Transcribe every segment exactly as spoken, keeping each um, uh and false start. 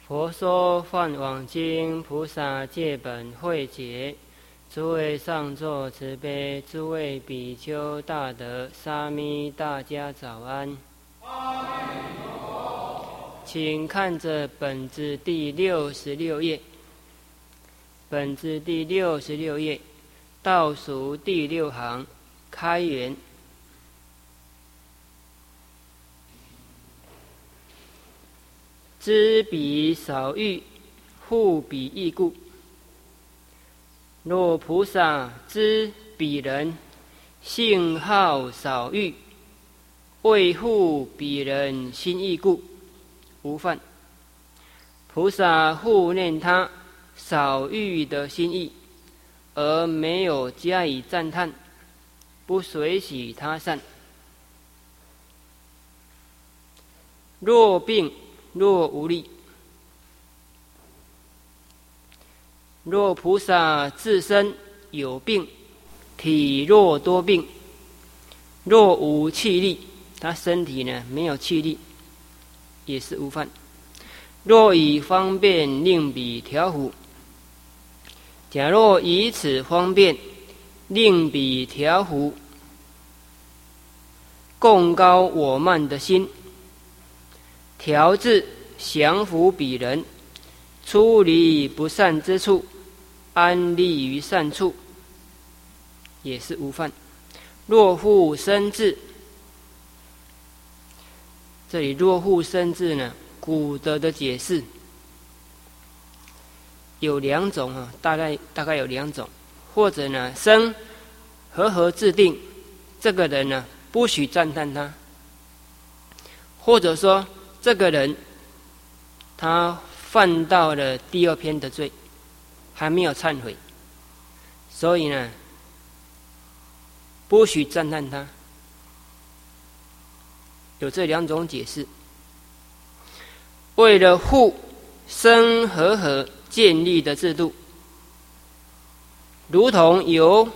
佛说《梵网经》，菩萨戒本会解。诸位上座慈悲，诸位比丘大德沙弥，大家早安。请看着本子第六十六页，本子第六十六页倒数第六行开源。知彼少欲，护彼异故。若菩萨知彼人性好少欲，为护彼人心异故，无犯。菩萨护念他少欲的心意，而没有加以赞叹，不随喜他善。若病若无力，若菩萨自身有病，体弱多病，若无气力，他身体呢没有气力，也是无犯。若以方便令彼调伏，假若以此方便令彼调伏，供高我慢的心，调治降伏彼人，出离不善之处，安立于善处，也是无犯。若复生智，这里若复生智呢，古德的解释有两种啊，大概大概有两种，或者呢生和合自定，这个人呢不许赞叹他，或者说这个人他犯到了第二篇的罪，还没有忏悔，所以呢不许赞叹他。有这两种解释。为了护生和合建立的制度，如同有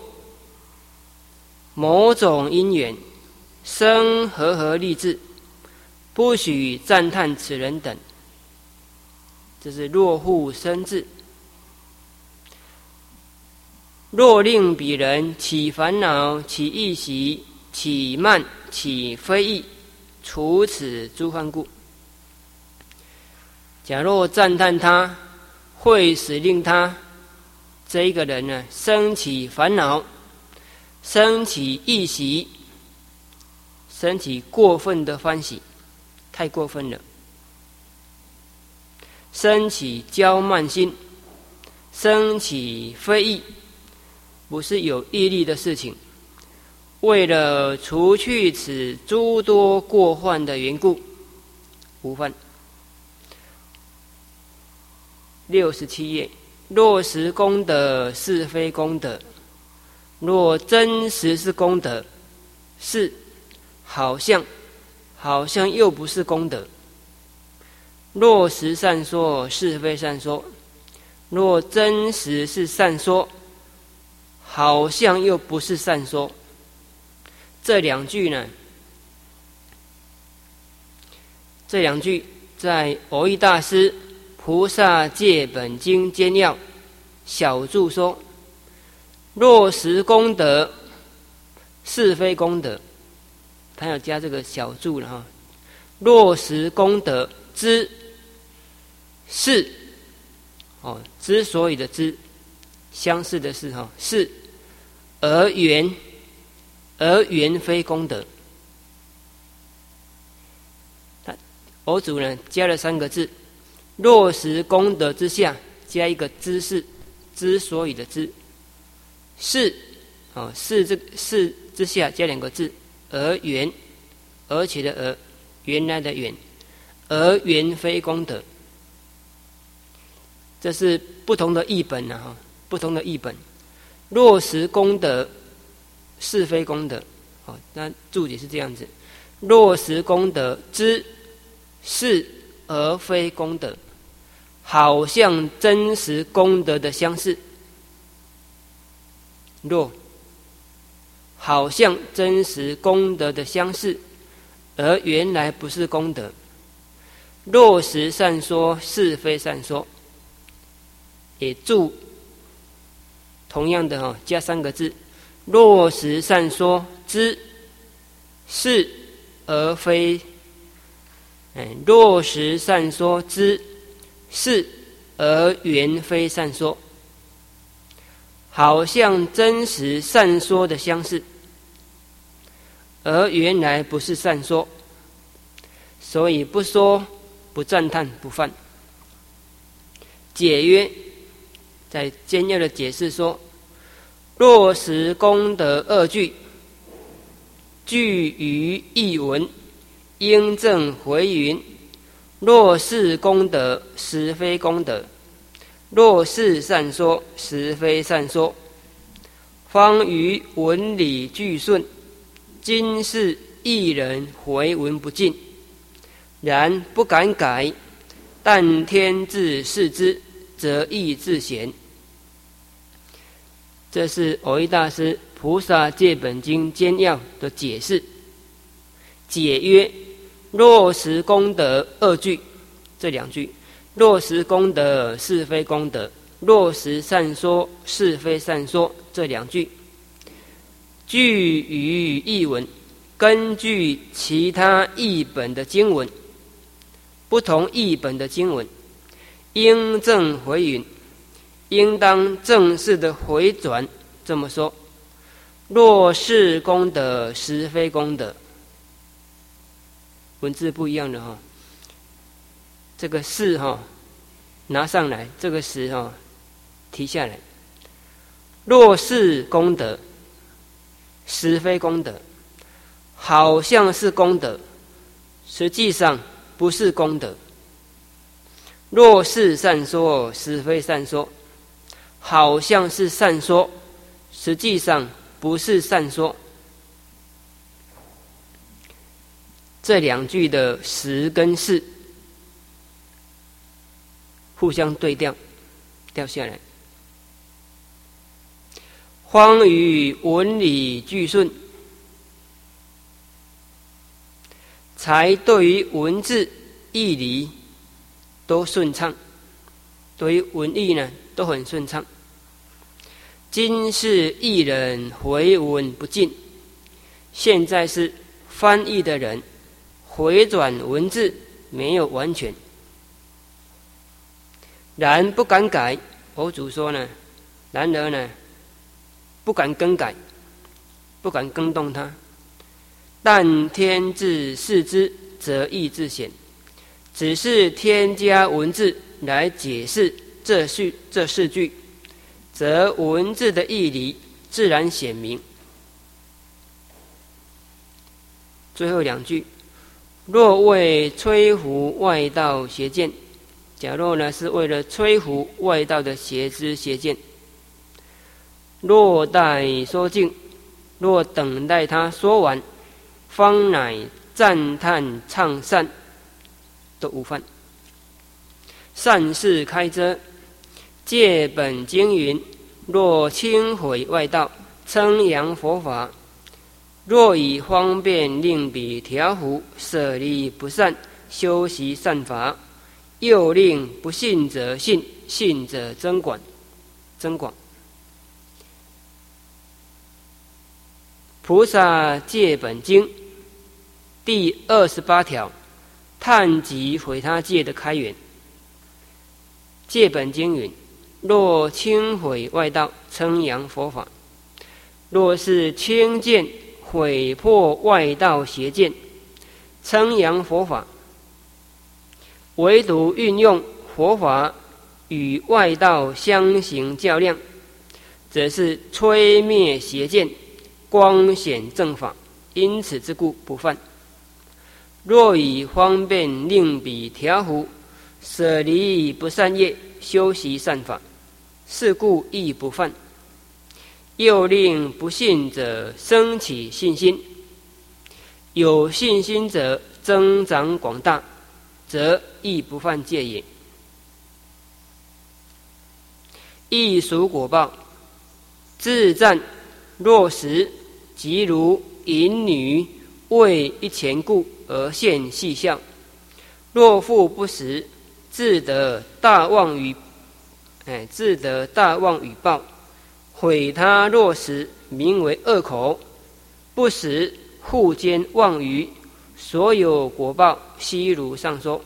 某种因缘生和合立志，不许赞叹此人等，这是若护生智。若令彼人起烦恼，起异习，起慢，起非议，除此诸患故。假若赞叹他，会使令他这一个人呢生起烦恼，生起异习，生起过分的欢喜，太过分了，生起骄慢心，生起非议，不是有毅力的事情。为了除去此诸多过患的缘故，无犯。六十七页，若实功德是非功德，若真实是功德，是好像好像又不是功德。若实善说是非善说，若真实是善说，好像又不是善说。这两句呢，这两句在蕅益大师《菩萨戒本经简要》小注说：若实功德是非功德，他要加这个小注了哈。若实功德之是哦，之所以的之，相似的是哈，是而缘而缘非功德。蕅主呢加了三个字，若实功德之下加一个知识，之所以的知，是哦，是这是之下加两个字，而缘，而且的而，原来的缘，而缘非功德。这是不同的译本啊，不同的译本。若实功德是非功德，哦，那注解是这样子：若实功德之是而非功德，好像真实功德的相似。若好像真实功德的相似，而原来不是功德， 落实善说，是非善说，也注同样的哈，加三个字：落实善说之是而非，哎，落实善说之是而原非善说，好像真实善说的相似，而原来不是善说，所以不说，不赞叹，不犯。解曰，在简要的解释说，落实功德二句，具于译文，应正回云：若是功德，实非功德；若是善说，实非善说。方于文理俱顺，今是一人回文不尽，然不敢改，但天自视之，则意自显。这是蕅益大师《菩萨戒本经》简要的解释。解曰：落实功德二句，这两句，落实功德是非功德，落实善说是非善说，这两句，据于译文，根据其他译本的经文，不同译本的经文，应正回云，应当正式的回转这么说：若是功德，实非功德。文字不一样的哈，这个是哈拿上来，这个实哈提下来。若是功德，实非功德，好像是功德，实际上不是功德。若是善说，实非善说，好像是善说，实际上不是善说。这两句的实跟是互相对调，掉下来。荒于文理俱顺，才对于文字义理都顺畅，对于文义呢都很顺畅。今是译人回文不尽，现在是翻译的人回转文字没有完全，然不敢改。佛祖说呢，然而呢不敢更改，不敢更动它。但天自视之，则意自显。只是添加文字来解释这四这四句，则文字的义理自然显明。最后两句：若为摧伏外道邪见，假若呢是为了摧伏外道的邪知邪见，若待说尽，若等待他说完，方乃赞叹唱善，都无犯。善事开遮，戒本经云：若轻毁外道，称扬佛法，若以方便令彼调伏，舍离不善，修习善法，又令不信者信，信者增广，增广。菩萨戒本经第二十八条，探及毁他戒的开源。戒本经云：若轻毁外道，称扬佛法。若是轻见毁破外道邪见，称扬佛法，唯独运用佛法与外道相行较量，则是摧灭邪见，光显正法，因此之故不犯。若以方便令彼调伏，舍离不善业，修习善法，是故亦不犯。又令不信者生起信心，有信心者增长广大，则亦不犯戒也。亦属果报，自赞若实，即如淫女为一钱故而现戏笑， 若复不实，自得大妄语，哎，自得大妄语报。毁他若实，名为恶口；不实，互兼妄语。所有果报，悉如上说。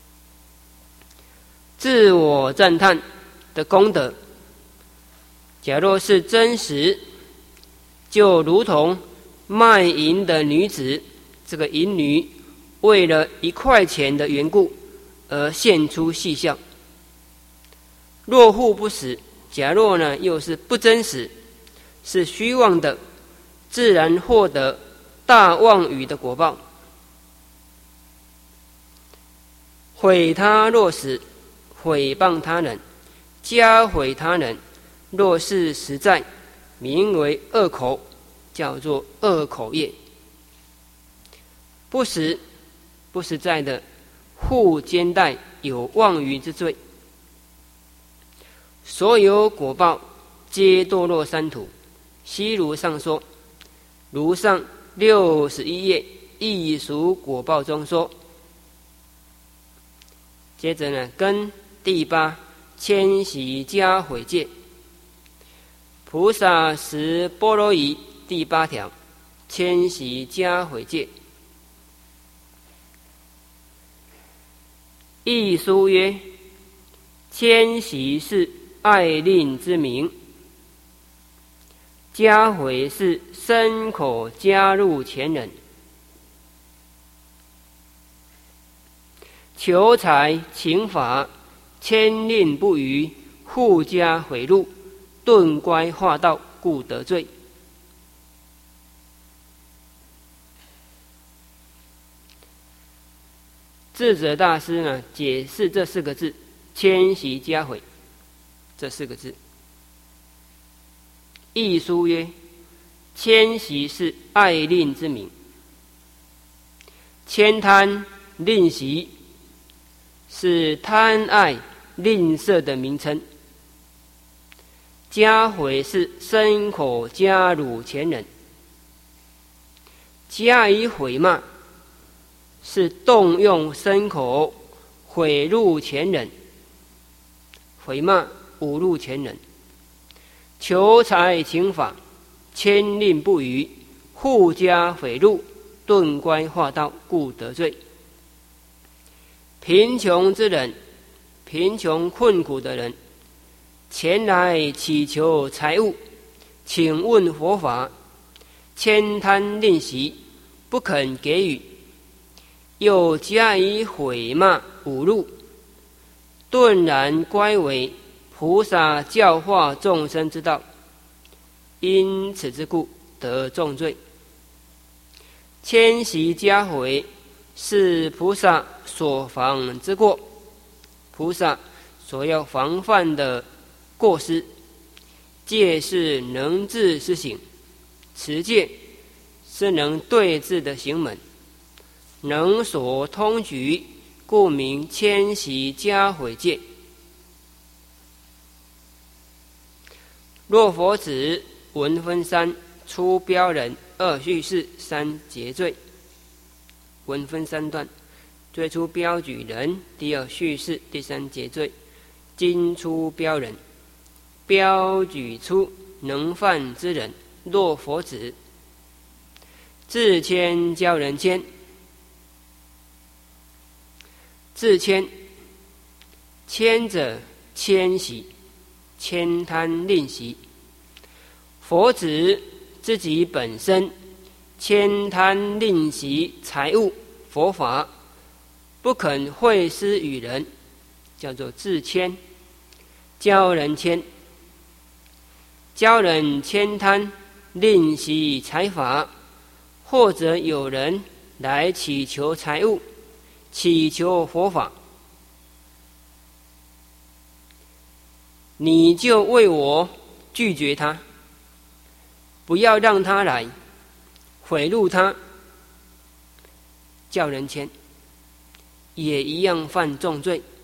自我赞叹的功德，假若是真实，就如同卖淫的女子，这个淫女为了一块钱的缘故而现出戏笑。若复不实，假若呢又是不真实，是虚妄的，自然获得大妄语的果报。毁他若实，毁谤他人，加毁他人，若是实在，名为恶口，叫做恶口业。不实不实在的，互兼带有妄语之罪。所有果报皆堕落三途，悉如上说。如上六十一页异熟果报中说。接着呢，跟第八千禧加毁戒，菩萨十波罗夷第八条，千禧加毁戒。亦书曰：千禧是爱令之名，加毁是身口加入前人。求财请法，牵令不渝，互加毁戮，顿乖化道，故得罪。智者大师呢，解释这四个字“千禧加毁”这四个字。亦书曰：千禧是爱令之名，千贪吝惜是贪爱吝啬的名称，加毁是身口加辱前人，加以毁骂是动用身口毁辱前人，毁骂侮辱前人。求财请法，牵令不渝，互加毁辱，顿乖化道，故得罪。贫穷之人，贫穷困苦的人，前来祈求财物，请问佛法，悭贪吝惜，不肯给予，又加以毁骂侮辱，顿然乖违菩萨教化众生之道，因此之故得重罪。千禧加毁是菩萨所防之过，菩萨所要防范的过失。戒是能治之行，持戒是能对治的行门，能所通举，故名千禧加毁戒。若佛子文分三，初标人，二叙事，三结罪。文分三段，最初标举人，第二叙事，第三结罪。今初标人，标举出能犯之人，若佛子，自谦教人谦，自谦，谦者谦息，悭贪吝惜。佛子自己本身悭贪吝惜财物佛法，不肯惠施与人，叫做自谦。教人谦，教人悭贪吝惜财法，或者有人来祈求财物，祈求佛法，你就为我拒绝他，不要让他来，毁辱他，叫人谦，也一样犯重罪。